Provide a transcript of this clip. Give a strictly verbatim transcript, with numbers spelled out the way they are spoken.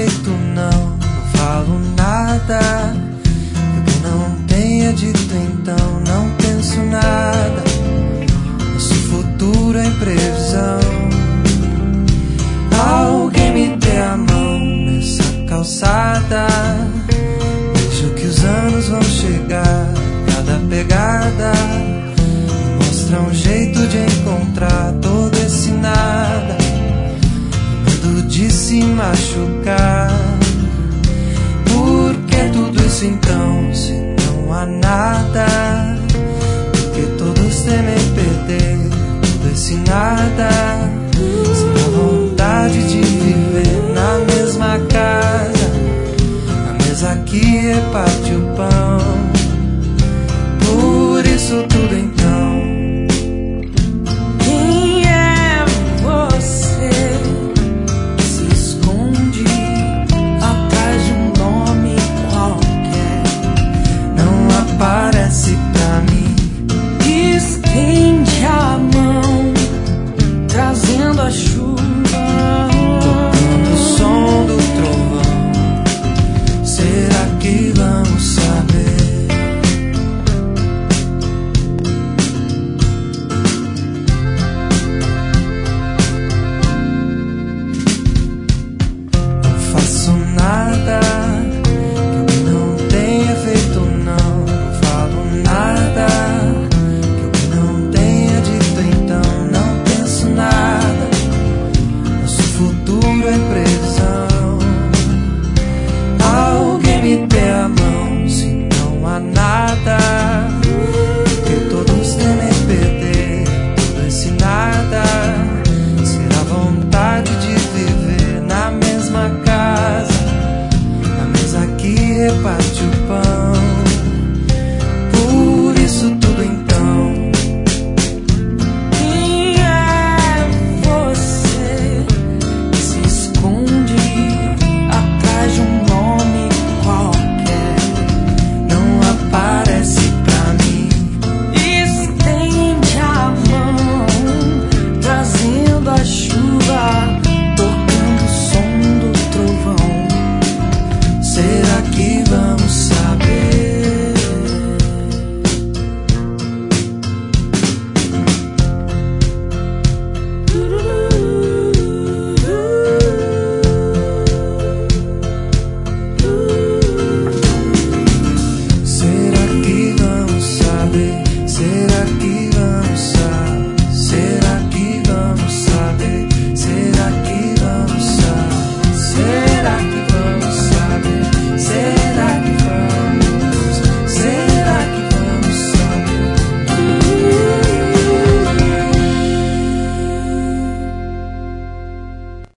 feito não, não falo nada. O que não tenha dito então, não penso nada. Nosso futuro é imprevisão. Alguém me dê a mão nessa calçada. Vejo que os anos vão chegar, cada pegada me mostra um jeito de encontrar todo esse nada. Medo de se machucar. Por que tudo isso então, se não há nada? Porque todos temem perder todo esse nada. Sem a vontade de viver na mesma casa, a mesa que reparte o pão. Por isso tudo então. Quem é você que se esconde atrás de um nome qualquer? Não aparece pra mim. Estende a mão, trazendo a chuva, tocando o som do trovão. Será que vamos saber? Não faço nada que eu não tenha feito não, não falo nada que eu não tenha dito então, não penso nada. Nosso futuro é previsão. Alguém me dê a mão se não há nada. Porque todos temem perder todo esse nada. Será vontade de viver na mesma casa, a mesa que reparte o pão.